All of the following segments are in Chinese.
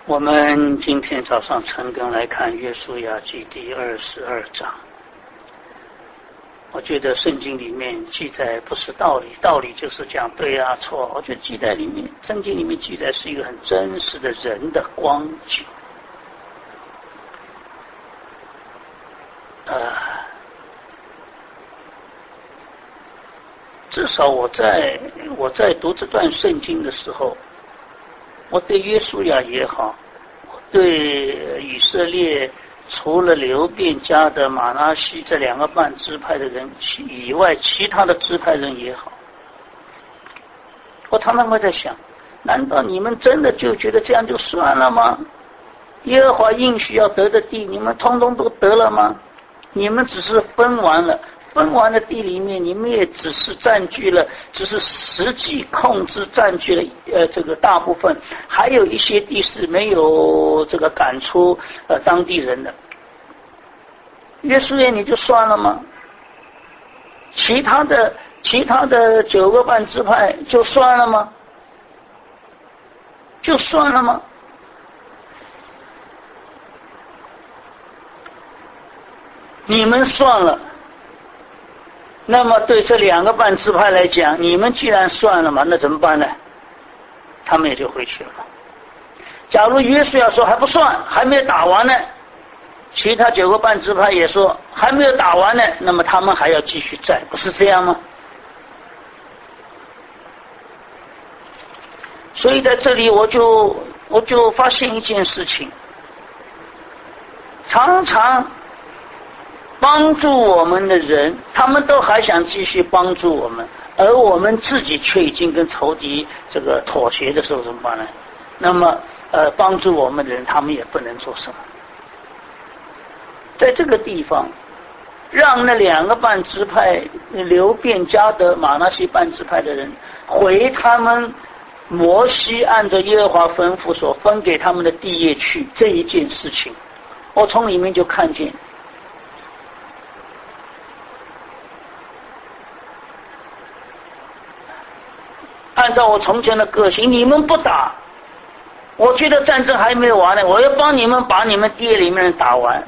我们今天早上晨更来看约书亚记第22章。我觉得圣经里面记载不是道理，道理就是讲对啊错。我觉得记载里面，圣经里面记载是一个很真实的人的光景。至少我在读这段圣经的时候，我对约书亚也好，我对以色列除了流便家的玛拿西这2个半支派的人以外，其他的支派人也好，我常常会在想，难道你们真的就觉得这样就算了吗？耶和华应许要得的地，你们通通都得了吗？你们只是分完了的地里面，你们也只是占据了，只是实际控制占据了这个大部分，还有一些地是没有这个赶出当地人的。约书亚你就算了吗？其他的9个半支派就算了吗？就算了吗？你们算了，那么对这2个半支派来讲，你们既然算了嘛，那怎么办呢？他们也就回去了。假如约书亚说还不算，还没有打完呢，其他9个半支派也说还没有打完呢，那么他们还要继续战，不是这样吗？所以在这里我就发现一件事情，常常帮助我们的人，他们都还想继续帮助我们，而我们自己却已经跟仇敌这个妥协的时候怎么办呢？那么帮助我们的人，他们也不能做什么。在这个地方，让那2个半支派流便迦得玛拿西半支派的人回他们摩西按照耶和华吩咐所分给他们的地业去，这一件事情，我从里面就看见，按照我从前的个性，你们不打，我觉得战争还没有完呢，我要帮你们把你们地业里面打完。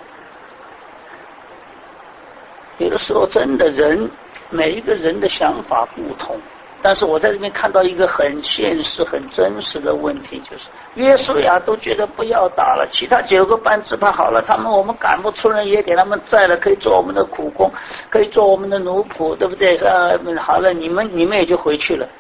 有的时候真的人，每一个人的想法不同，但是我在这边看到一个很现实很真实的问题，就是约书亚都觉得不要打了，其他9个半支派好了，我们赶不出人，也给他们宰了，可以做我们的苦工，可以做我们的奴仆，对不对？好了，你们也就回去了。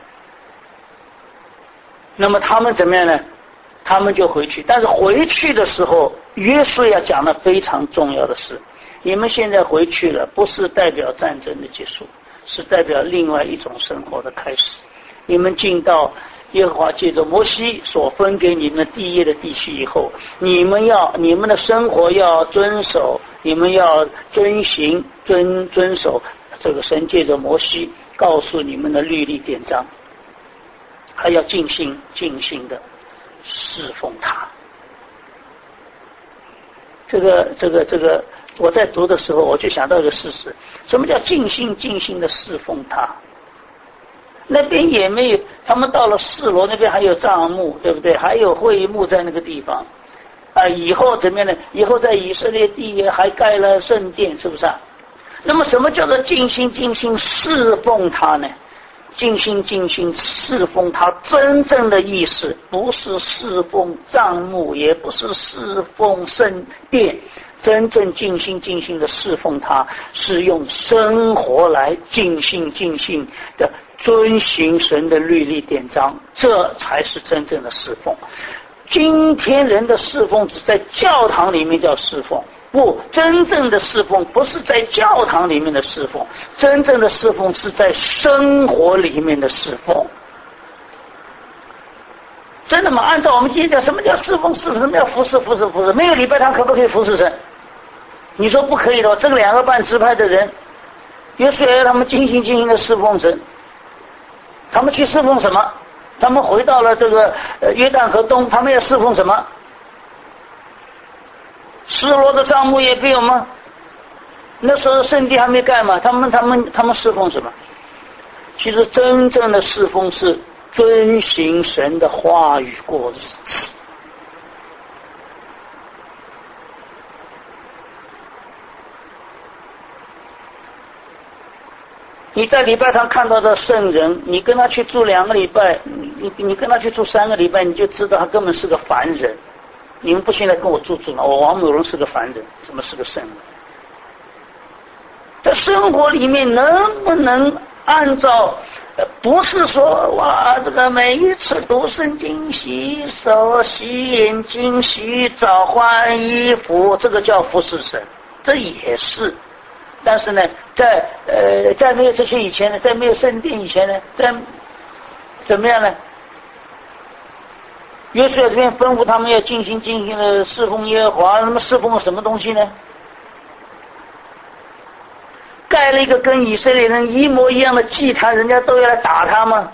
那么他们怎么样呢？他们就回去，但是回去的时候，约书亚讲了非常重要的事，你们现在回去了，不是代表战争的结束，是代表另外一种生活的开始。你们进到耶和华借着摩西所分给你们地业的地区以后，你们的生活要遵守，你们要遵守这个神借着摩西告诉你们的律例典章，还要尽心的侍奉他。这个我在读的时候，我就想到一个事实，什么叫尽心的侍奉他？那边也没有，他们到了示罗那边还有帐幕，对不对？还有会议幕在那个地方以后怎么样呢？以后在以色列地还盖了圣殿，是不是啊？那么什么叫做尽心侍奉他呢？尽心侍奉他真正的意思，不是侍奉帐幕，也不是侍奉圣殿，真正尽心的侍奉他，是用生活来尽心的遵行神的律例典章，这才是真正的侍奉。今天人的侍奉只在教堂里面叫侍奉，不，真正的侍奉不是在教堂里面的侍奉，真正的侍奉是在生活里面的侍奉。真的吗？按照我们今天讲，什么叫侍奉？什么叫服侍？没有礼拜堂可不可以服侍神？你说不可以的话，这个2个半支派的人，约书亚他们尽心的侍奉神，他们去侍奉什么？他们回到了这个约旦河东，他们要侍奉什么？示罗的帐幕也没有吗？那时候圣地还没盖嘛，他们侍奉什么？其实真正的侍奉是遵行神的话语过日子。 你在礼拜堂看到的圣人，你跟他去住2个礼拜，你跟他去住3个礼拜，你就知道他根本是个凡人。你们不信来跟我住了，我王某人是个凡人，怎么是个圣人？在生活里面能不能按照不是说哇这个每一次读圣经、洗手、洗眼睛、洗澡、换衣服，这个叫服侍神，这也是。但是呢，在没有这些以前呢，在没有圣殿以前呢，在怎么样呢？约书亚这边吩咐他们要尽心的侍奉耶和华，那么侍奉什么东西呢？盖了一个跟以色列人一模一样的祭坛，人家都要来打他吗？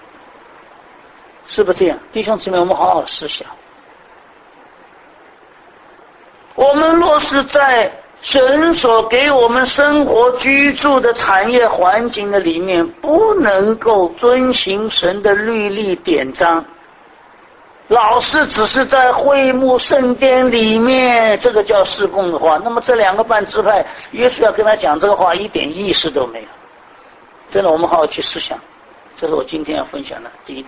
是不是这样？弟兄姊妹，我们好好思想。我们若是在神所给我们生活居住的产业环境的里面，不能够遵行神的律例典章，老是只是在会幕圣殿里面，这个叫事工的话，那么这2个半支派，约书亚跟他讲这个话一点意思都没有。真的，我们好好去思想，这是我今天要分享的第一点。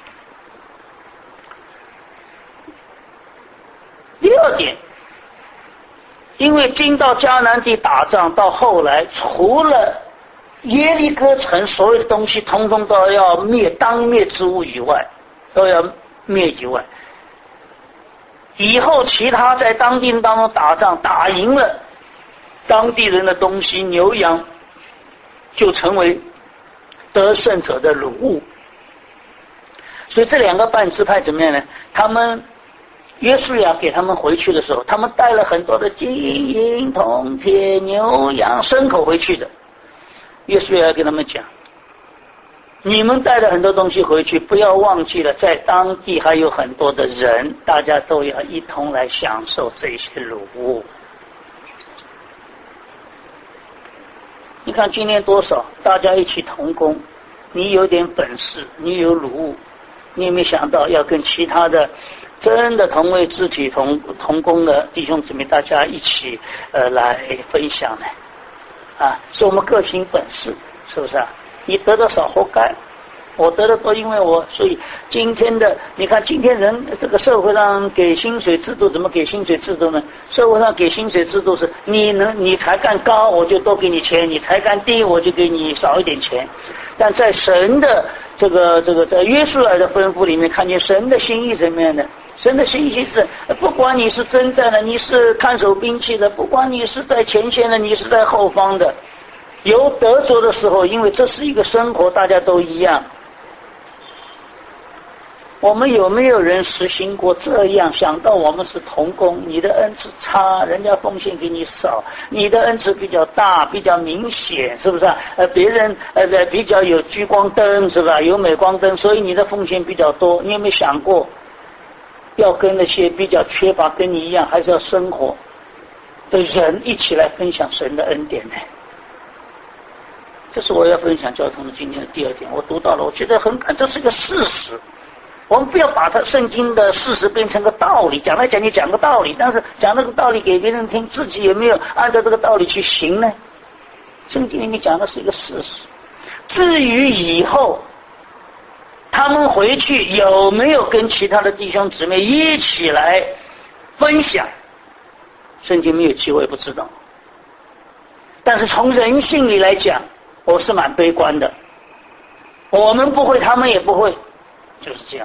第2点，因为进到迦南地打仗，到后来除了耶利哥城所有的东西通通都要灭，当灭之物以外，都要灭以外，以后其他在当地当中打仗打赢了，当地人的东西牛羊就成为得胜者的掳物。所以这2个半支派怎么样呢？他们约书亚给他们回去的时候，他们带了很多的金银铜铁牛羊牲口回去的。约书亚跟他们讲，你们带了很多东西回去，不要忘记了在当地还有很多的人，大家都要一同来享受这些掳物。你看今天多少大家一起同工，你有点本事，你有掳物，你有没有想到要跟其他的真的同为肢体同工的弟兄姊妹，大家一起来分享呢？是我们各凭本事，是不是啊？你得的少活该，我得的多，因为我，所以今天的你看，今天人这个社会上给薪水制度怎么给薪水制度呢？社会上给薪水制度是你才干高我就多给你钱，你才干低我就给你少一点钱。但在神的这个在约书亚的吩咐里面，看见神的心意怎么样呢？神的心意是，不管你是征战的，你是看守兵器的，不管你是在前线的，你是在后方的，有得着的时候，因为这是一个生活，大家都一样。我们有没有人实行过这样？想到我们是同工，你的恩赐差，人家奉献给你少；你的恩赐比较大，比较明显，是不是啊？别人比较有聚光灯，是吧？有镁光灯，所以你的奉献比较多。你有没有想过，要跟那些比较缺乏跟你一样，还是要生活的人一起来分享神的恩典呢？这是我要分享交通的今天的第2点。我读到了，我觉得很感，这是个事实。我们不要把它圣经的事实变成个道理，讲来讲去讲个道理，但是讲那个道理给别人听，自己有没有按照这个道理去行呢？圣经里面讲的是一个事实。至于以后他们回去有没有跟其他的弟兄姊妹一起来分享，圣经没有机会不知道。但是从人性里来讲，我是蛮悲观的。我们不会，他们也不会，就是这样。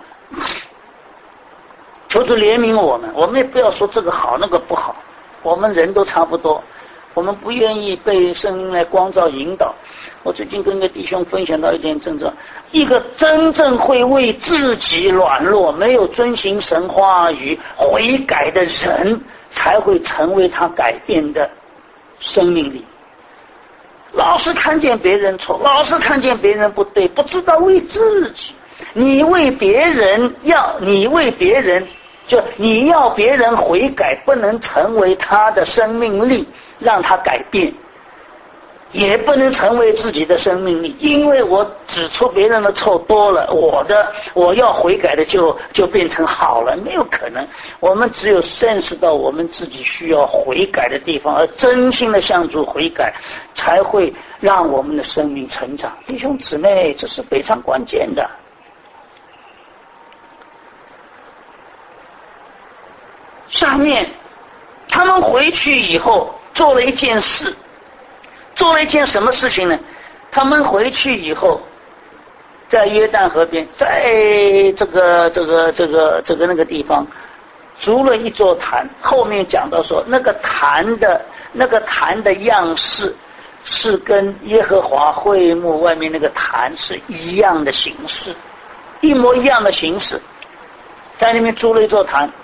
求主怜悯我们，我们也不要说这个好那个不好，我们人都差不多，我们不愿意被圣灵来光照引导。我最近跟个弟兄分享到一点症状，一个真正会为自己软弱，没有遵行神话语悔改的人，才会成为他改变的生命力。老是看见别人错，老是看见别人不对，不知道为自己。你为别人就你要别人悔改，不能成为他的生命力，让他改变。 也不能成为自己的生命力，因为我指出别人的错多了，我要悔改的就变成好了，没有可能。我们只有sense到我们自己需要悔改的地方，而真心的向主悔改，才会让我们的生命成长。弟兄姊妹，这是非常关键的。下面他们回去以后做了一件事，做了一件什么事情呢？他们回去以后，在约旦河边，在这个那个地方，筑了一座坛。后面讲到说，那个坛的样式是跟耶和华会幕外面那个坛是一样的形式，一模一样的形式，在那边筑了一座坛。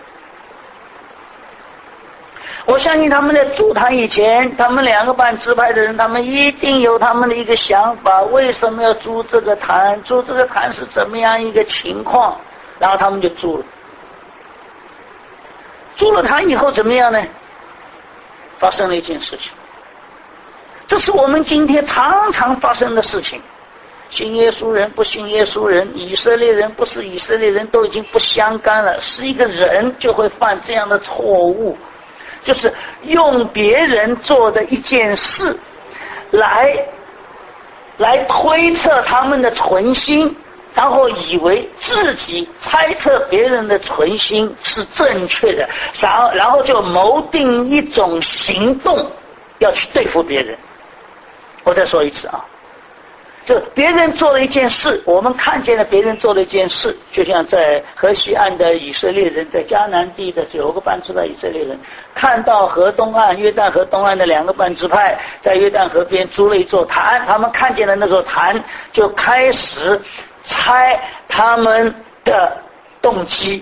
我相信他们在筑坛以前，他们2个半支派的人，他们一定有他们的一个想法，为什么要筑这个坛？筑这个坛是怎么样一个情况？然后他们就筑了。筑了坛以后怎么样呢？发生了一件事情，这是我们今天常常发生的事情。信耶稣人不信耶稣人，以色列人不是以色列人，都已经不相干了。是一个人就会犯这样的错误，就是用别人做的一件事来推测他们的存心，然后以为自己猜测别人的存心是正确的，然后就谋定一种行动要去对付别人。我再说一次啊，就别人做了一件事，我们看见了别人做了一件事，就像在河西岸的以色列人，在迦南地的9个半支派以色列人，看到河东岸约旦河东岸的2个半支派在约旦河边筑了一座坛，他们看见了那座坛，就开始猜他们的动机，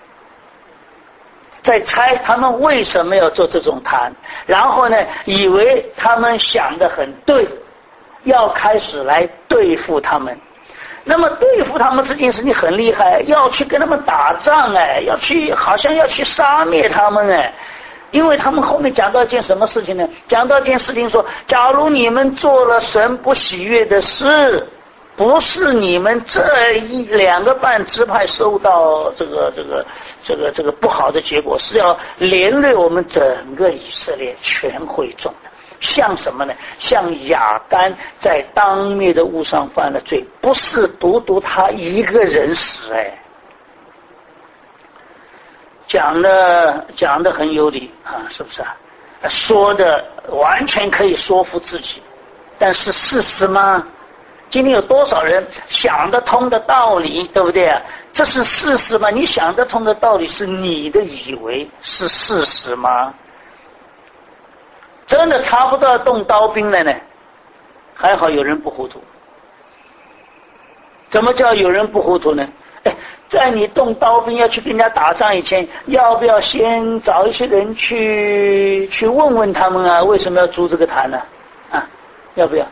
在猜他们为什么要做这种坛，然后呢，以为他们想得很对，要开始来对付他们。那么对付他们这件事情很厉害，要去跟他们打仗，好像要去杀灭他们。因为他们后面讲到一件什么事情呢？讲到一件事情说，假如你们做了神不喜悦的事，不是你们这2个半支派受到这个不好的结果，是要连累我们整个以色列全会众的。像什么呢？像亚干在当灭的物上犯了罪，不是独他一个人死。讲的很有理啊，是不是啊？说的完全可以说服自己，但是事实吗？今天有多少人想得通的道理，对不对啊？这是事实吗？你想得通的道理是你的以为，是事实吗？真的查不到动刀兵了呢，还好有人不糊涂。怎么叫有人不糊涂呢？在你动刀兵要去跟人家打仗以前，要不要先找一些人去问问他们啊，为什么要筑这个坛呢？要不要？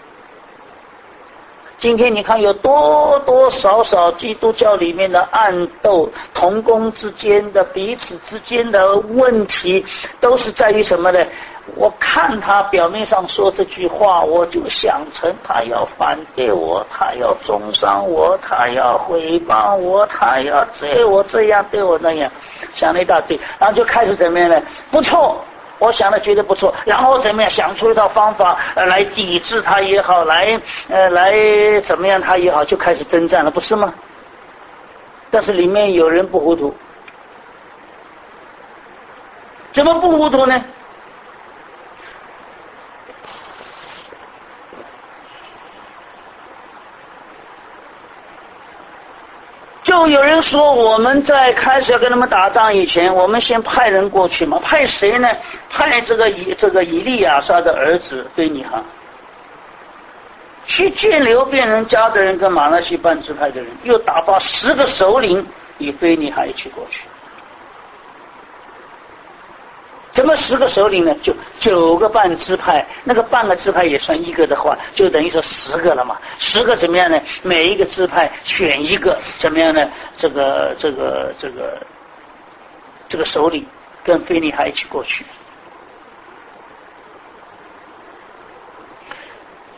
今天你看有多少基督教里面的暗斗，同工之间的彼此之间的问题，都是在于什么呢？我看他表面上说这句话，我就想成他要反对我，他要中伤我，他要诽谤我，他要对我这样对我那样，想了一大堆，然后就开始怎么样呢？不错，我想的觉得不错，然后怎么样想出一套方法来抵制他也好，来怎么样他也好，就开始征战了，不是吗？但是里面有人不糊涂，怎么不糊涂呢？就有人说，我们在开始要跟他们打仗以前，我们先派人过去嘛。派谁呢？派这个以利亚撒的儿子非尼哈去见流便人家的人跟马拿西半支派的人，又打发10个首领与非尼哈一起过去。怎么10个首领呢？就9个半支派，那个半个支派也算一个的话，就等于说10个了嘛。10个怎么样呢？每一个支派选一个，怎么样呢？这个首领跟非尼哈一起过去。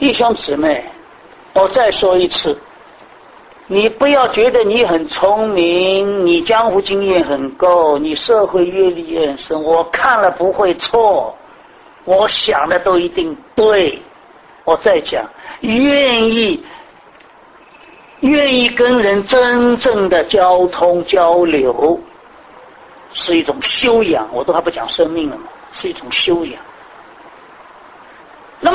弟兄姊妹，我再说一次，你不要觉得你很聪明，你江湖经验很够，你社会阅历也很深，我看了不会错，我想的都一定对。我再讲，愿意跟人真正的交通交流，是一种修养，我都还不讲生命了嘛，是一种修养。那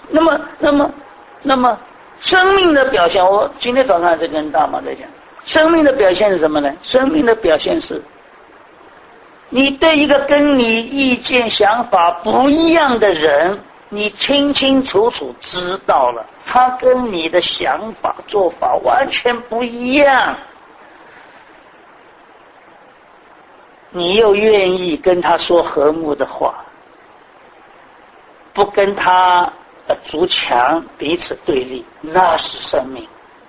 么生命的表现，我今天早上还在跟大妈在讲，生命的表现是什么呢？生命的表现是，你对一个跟你意见想法不一样的人，你清清楚楚知道了，他跟你的想法做法完全不一样，你又愿意跟他说和睦的话，不跟他筑墙彼此对立，那是生命。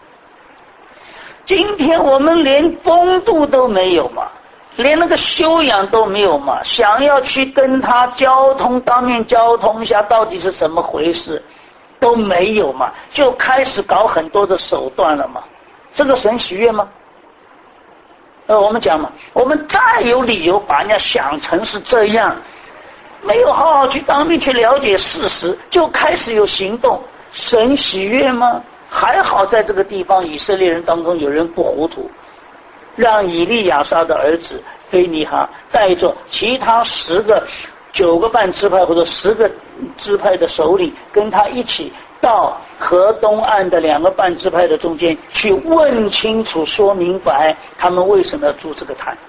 今天我们连风度都没有嘛，连那个修养都没有嘛，想要去跟他交通，当面交通一下到底是怎么回事都没有嘛，就开始搞很多的手段了嘛，这个神喜悦吗？我们讲嘛，我们再有理由把人家想成是这样，没有好好去当面去了解事实，就开始有行动，神喜悦吗？还好在这个地方以色列人当中有人不糊涂，让以利亚撒的儿子菲尼哈带着其他9个半支派或者10个支派的首领，跟他一起到河东岸的2个半支派的中间去问清楚说明白他们为什么要筑这个坛。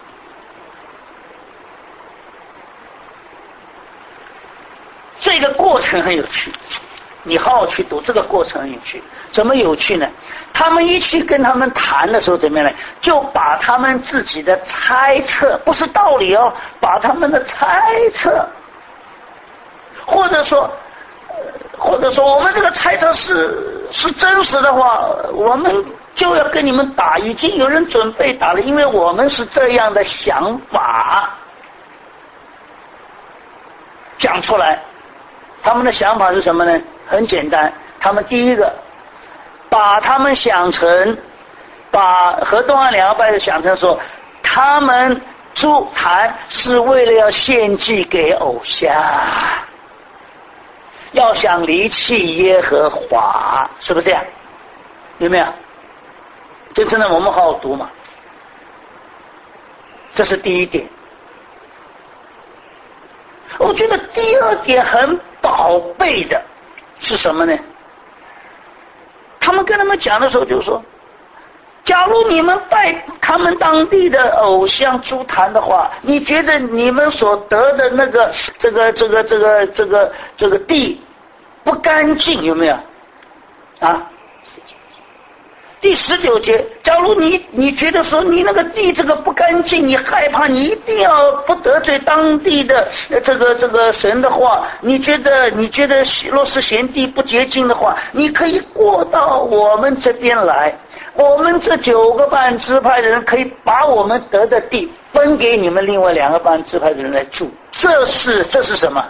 这个过程很有趣，你好好去读，这个过程很有趣。怎么有趣呢？他们一去跟他们谈的时候怎么样呢？就把他们自己的猜测，不是道理哦，把他们的猜测，或者说我们这个猜测是真实的话，我们就要跟你们打，已经有人准备打了，因为我们是这样的想法讲出来。他们的想法是什么呢？很简单，他们第一个把他们想成，把河东岸2个派想成说，他们筑坛是为了要献祭给偶像，要想离弃耶和华，是不是这样？有没有？就真的我们好好读嘛。这是第一点。我觉得第二点很宝贝的是什么呢？他们跟他们讲的时候就说，假如你们拜他们当地的偶像筑坛的话，你觉得你们所得的那个这个地不干净，有没有啊？第19节，假如你觉得说你那个地这个不干净，你害怕，你一定要不得罪当地的这个神的话，你觉得若是嫌地不洁净的话，你可以过到我们这边来，我们这9个半支派的人可以把我们得的地分给你们另外2个半支派的人来住。这是什么？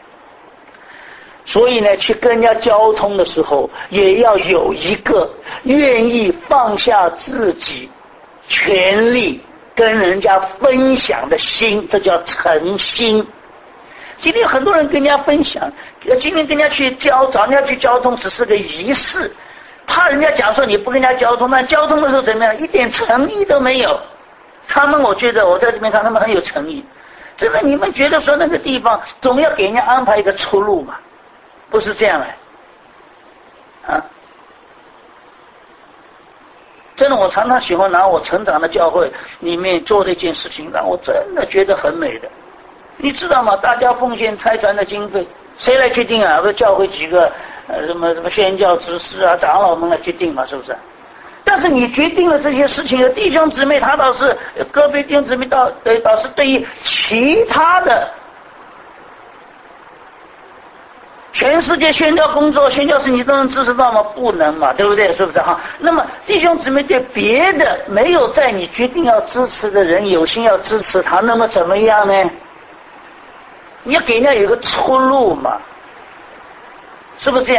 所以呢，去跟人家交通的时候，也要有一个愿意放下自己权利跟人家分享的心，这叫诚心。今天很多人跟人家分享，今天跟人家去找人家去交通只是个仪式，怕人家讲说你不跟人家交通，那交通的时候怎么样，一点诚意都没有。他们我觉得我在这边看他们很有诚意，真的，你们觉得说那个地方总要给人家安排一个出路嘛？不是这样来啊！真的，我常常喜欢拿我成长的教会里面做的一件事情，让我真的觉得很美的。你知道吗？大家奉献财产的经费，谁来决定啊？不是教会几个什么宣教执事啊、长老们来决定嘛？是不是？但是你决定了这些事情，有弟兄姊妹他倒是个别弟兄姊妹倒是对于其他的。全世界宣教工作、宣教事你都能支持到吗？不能嘛，对不对？是不是哈？那么弟兄姊妹对别的没有在你决定要支持的人有心要支持他，那么怎么样呢？你要给人家有个出路嘛，是不是这样？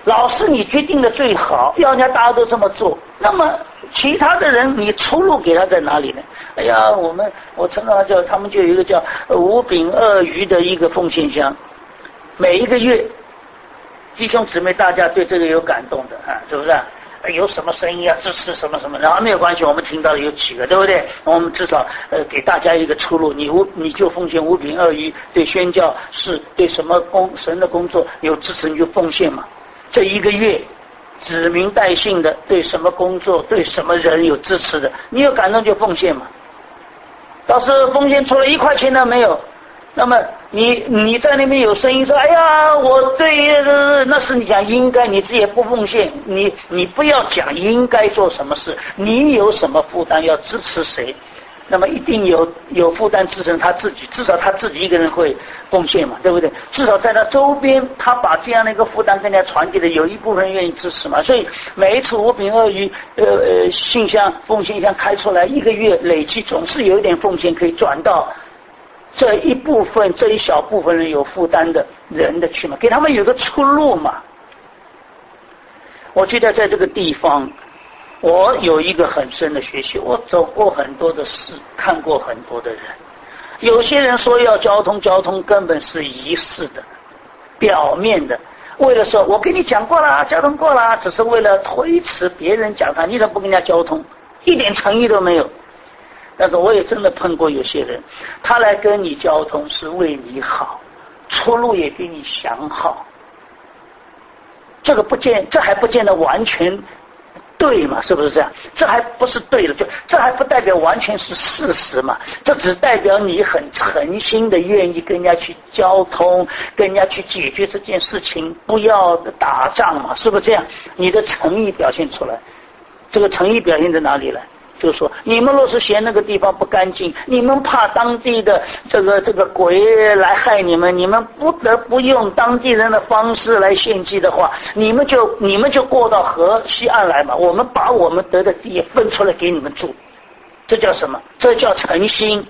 老师你决定的最好，要人家大家都这么做，那么其他的人你出路给他在哪里呢？哎呀，我常常叫他们就有一个叫五饼二鱼的一个奉献箱，每一个月弟兄姊妹大家对这个有感动的啊，是不是啊？有什么声音啊支持什么什么，然后没有关系，我们听到了有几个，对不对？我们至少给大家一个出路，你就奉献五饼二鱼，对宣教是对什么神的工作有支持你就奉献嘛。这一个月指名带姓的对什么工作对什么人有支持的，你有感动就奉献嘛。到时候奉献出了1块钱都没有，那么你在那边有声音说，哎呀，我对那是你讲应该，你自己也不奉献，你不要讲应该做什么事，你有什么负担要支持谁，那么一定有负担支撑他自己，至少他自己一个人会奉献嘛，对不对？至少在他周边，他把这样的一个负担跟人家传递的，有一部分人愿意支持嘛。所以每一次五饼二鱼信箱奉献箱开出来，一个月累计总是有一点奉献可以转到这一小部分人有负担的人的去嘛，给他们有个出路嘛。我觉得在这个地方我有一个很深的学习，我走过很多的事，看过很多的人。有些人说要交通根本是仪式的，表面的，为了说我跟你讲过了，交通过了，只是为了推迟别人讲他，你怎么不跟人家交通？一点诚意都没有。但是我也真的碰过有些人，他来跟你交通是为你好，出路也给你想好，这还不见得完全对嘛，是不是这样？这还不是对的，这还不代表完全是事实嘛，这只代表你很诚心的愿意跟人家去交通，跟人家去解决这件事情，不要打仗嘛，是不是这样？你的诚意表现出来，这个诚意表现在哪里来？就是说，你们若是嫌那个地方不干净，你们怕当地的这个鬼来害你们，你们不得不用当地人的方式来献祭的话，你们就过到河西岸来嘛，我们把我们得的地分出来给你们住，这叫什么？这叫诚心。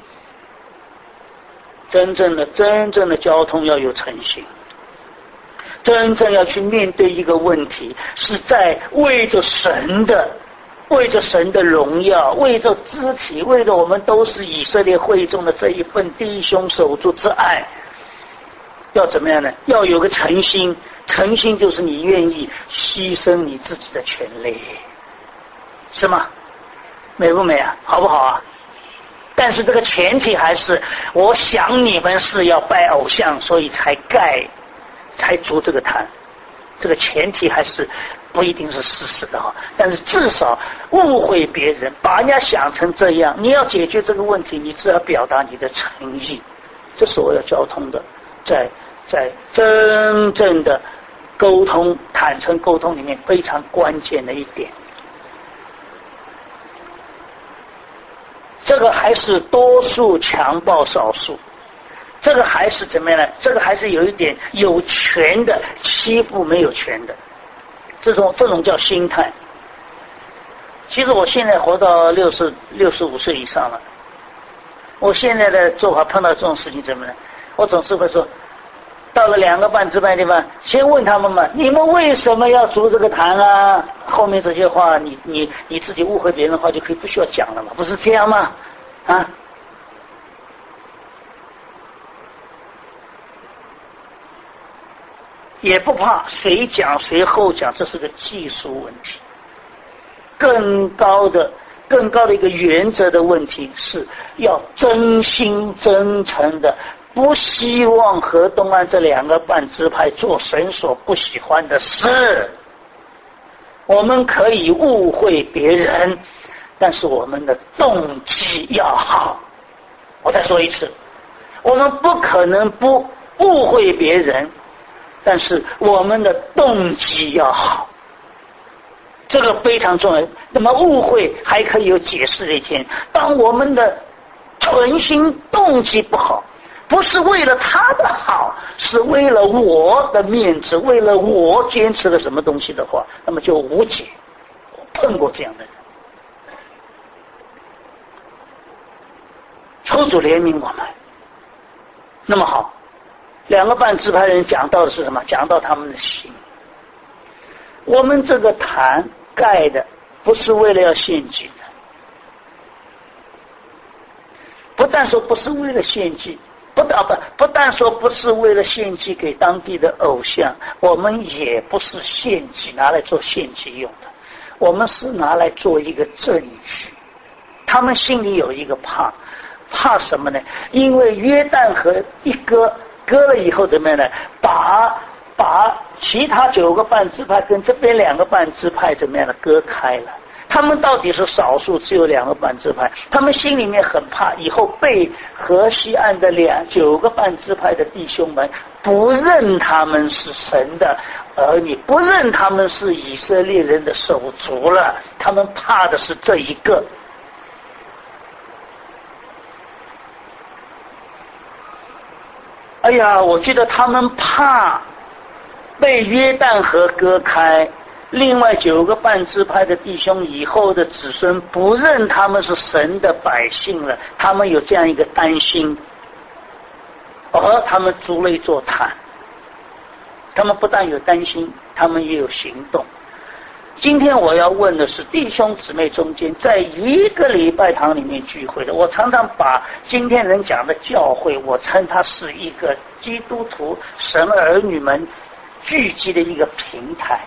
真正的交通要有诚心，真正要去面对一个问题，是在为着神的荣耀，为着肢体，为着我们都是以色列会众的这一份弟兄手足之爱，要怎么样呢？要有个诚心，诚心就是你愿意牺牲你自己的权利，是吗？美不美啊？好不好啊？但是这个前提还是，我想你们是要拜偶像，所以才筑这个坛，这个前提还是不一定是事实的哈，但是至少误会别人，把人家想成这样，你要解决这个问题，你只要表达你的诚意，这是我要交通的，在真正的沟通、坦诚沟通里面非常关键的一点。这个还是多数强暴少数，这个还是怎么样呢？这个还是有一点有权的欺负没有权的。这种叫心态。其实我现在活到65岁以上了，我现在的做法碰到这种事情怎么呢？我总是会说，到了2个半支派地方，先问他们嘛，你们为什么要筑这个坛啊？后面这些话，你自己误会别人的话就可以不需要讲了嘛，不是这样吗？啊？也不怕谁讲谁后讲，这是个技术问题。更高的一个原则的问题是要真心真诚的，不希望和东岸这2个半支派做神所不喜欢的事。我们可以误会别人，但是我们的动机要好。我再说一次，我们不可能不误会别人，但是我们的动机要好，这个非常重要。那么误会还可以有解释的一天，当我们的存心动机不好，不是为了他的好，是为了我的面子，为了我坚持了什么东西的话，那么就无解。我碰过这样的人，求主怜悯我们。那么好，2个半支派人讲到的是什么？讲到他们的心。 我们这个坛盖的不是为了要献祭的，不但说不是为了献祭，不但说不是为了献祭给当地的偶像，我们也不是献祭拿来做献祭用的，我们是拿来做一个证据。他们心里有一个怕什么呢？因为约旦河一割了以后怎么样呢？把其他9个半支派跟这边2个半支派怎么样呢？割开了。他们到底是少数，只有2个半支派，他们心里面很怕以后被河西岸的9个半支派的弟兄们不认他们是神的儿女，不认他们是以色列人的手足了，他们怕的是这一个。哎呀，我觉得他们怕被约旦河割开，另外9个半支派的弟兄以后的子孙不认他们是神的百姓了，他们有这样一个担心，而他们筑了一座坛。他们不但有担心，他们也有行动。今天我要问的是，弟兄姊妹中间在一个礼拜堂里面聚会的，我常常把今天人讲的教会，我称它是一个基督徒神儿女们聚集的一个平台。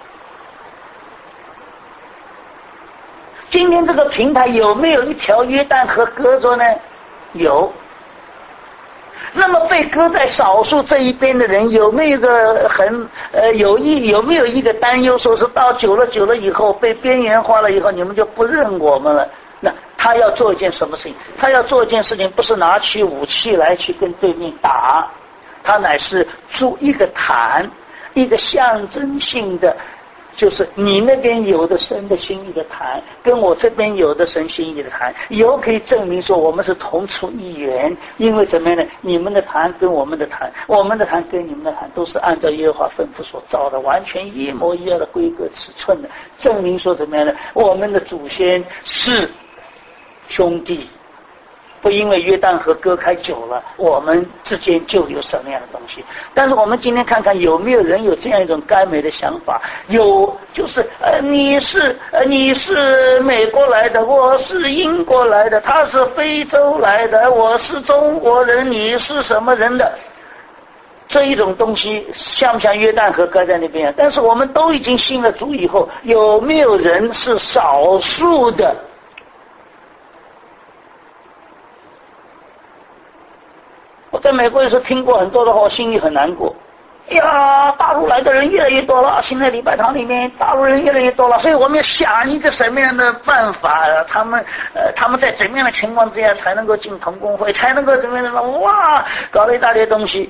今天这个平台有没有一条约旦河隔着呢？有。那么被搁在少数这一边的人有没有一个有没有一个担忧，说是到久了以后被边缘化了以后，你们就不认我们了？那他要做一件什么事情？他要做一件事情，不是拿起武器来去跟对面打，他乃是筑一个坛，一个象征性的，就是你那边有的神的心意的坛，跟我这边有的神心意的坛，以后可以证明说我们是同出一源。因为怎么样呢？你们的坛跟我们的坛，我们的坛跟你们的坛，都是按照耶和华吩咐所造的，完全一模一样的规格尺寸的，证明说怎么样呢？我们的祖先是兄弟，不因为约旦河割开久了，我们之间就有什么样的东西。但是我们今天看看有没有人有这样一种甘美的想法？有，就是你是美国来的，我是英国来的，他是非洲来的，我是中国人，你是什么人的？这一种东西像不像约旦河割在那边？但是我们都已经信了主以后，有没有人是少数的？我在美国的时候听过很多的话，我心里很难过。哎呀，大陆来的人越来越多了，现在礼拜堂里面大陆人越来越多了，所以我们要想一个什么样的办法，他们在怎么样的情况之下才能够进同工会，才能够怎么样？哇，搞了一大堆东西。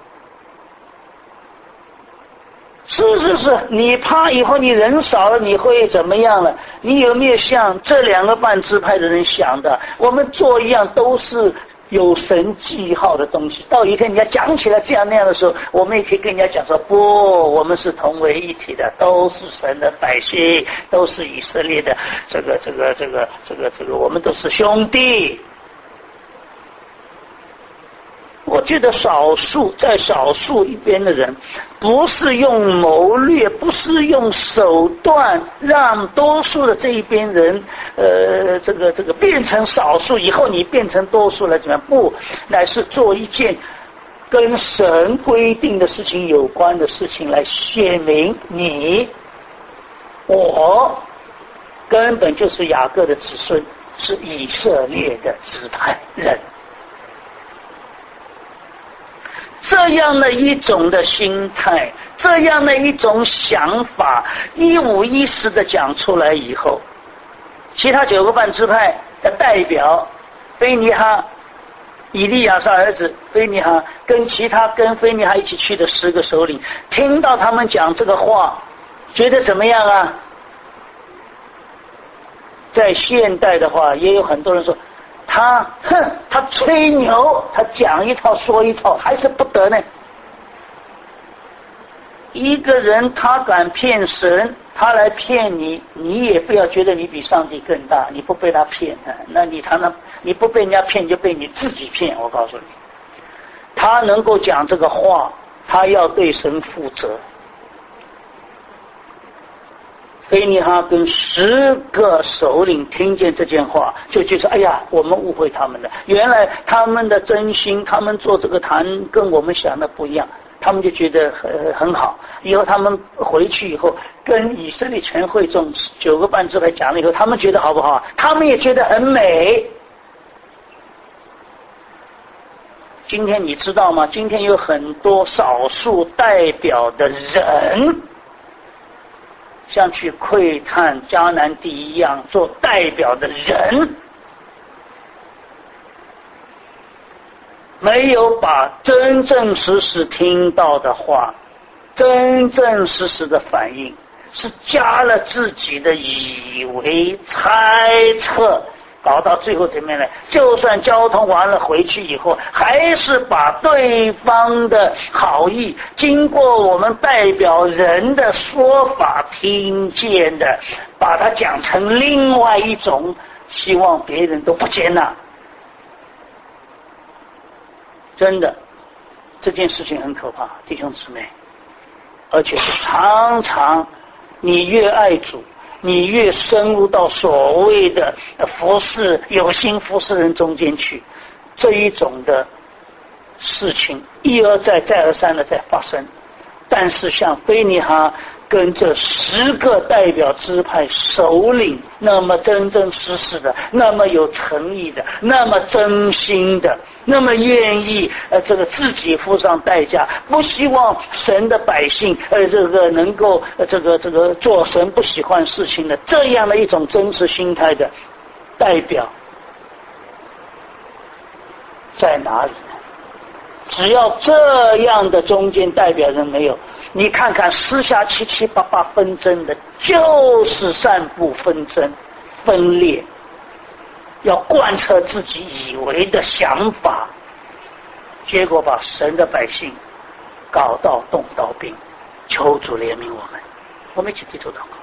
是，你怕以后你人少了你会怎么样了？你有没有像这2个半支派的人想的？我们做一样都是有神记号的东西，到一天人家讲起来这样那样的时候，我们也可以跟人家讲说，不，我们是同为一体的，都是神的百姓，都是以色列的这个，我们都是兄弟。我觉得在少数一边的人，不是用谋略，不是用手段让多数的这一边人变成少数以后你变成多数了怎么样？不，乃是做一件跟神规定的事情有关的事情，来显明我根本就是雅各的子孙，是以色列的支派人。这样的一种的心态，这样的一种想法，一五一十的讲出来以后，其他9个半支派的代表菲尼哈，以利亚撒儿子菲尼哈，跟其他跟菲尼哈一起去的10个首领，听到他们讲这个话，觉得怎么样啊？在现代的话，也有很多人说他吹牛，他讲一套说一套，还是不得呢。一个人他敢骗神，他来骗你，你也不要觉得你比上帝更大，你不被他骗，那你常常你不被人家骗，就被你自己骗。我告诉你，他能够讲这个话，他要对神负责。 菲尼哈跟10个首领听见这件话，就觉得哎呀，我们误会他们了。原来他们的真心，他们做这个坛跟我们想的不一样，他们就觉得很好。以后他们回去以后，跟以色列全会众9个半支派讲了以后，他们觉得好不好？他们也觉得很美。今天你知道吗？今天有很多少数代表的人，像去窥探迦南地一样做代表的人，没有把真正实实听到的话，真正实实的反应，是加了自己的以为、猜测，搞到最后怎么样呢？就算交通完了回去以后，还是把对方的好意经过我们代表人的说法听见的，把它讲成另外一种，希望别人都不接纳。真的，这件事情很可怕，弟兄姊妹，而且是常常你越爱主，你越深入到所谓的服侍有心服侍人中间去，这一种的事情一而再再而三的在发生。但是像菲尼哈跟这10个代表支派首领，那么真真实实的，那么有诚意的，那么真心的，那么愿意这个自己付上代价，不希望神的百姓这个能够这个做神不喜欢事情的，这样的一种真实心态的代表在哪里呢？只要这样的中间代表人没有，你看看私下七七八八纷争的，就是散布纷争、分裂，要贯彻自己以为的想法，结果把神的百姓搞到动刀兵。求主怜悯我们，我们一起低头祷告。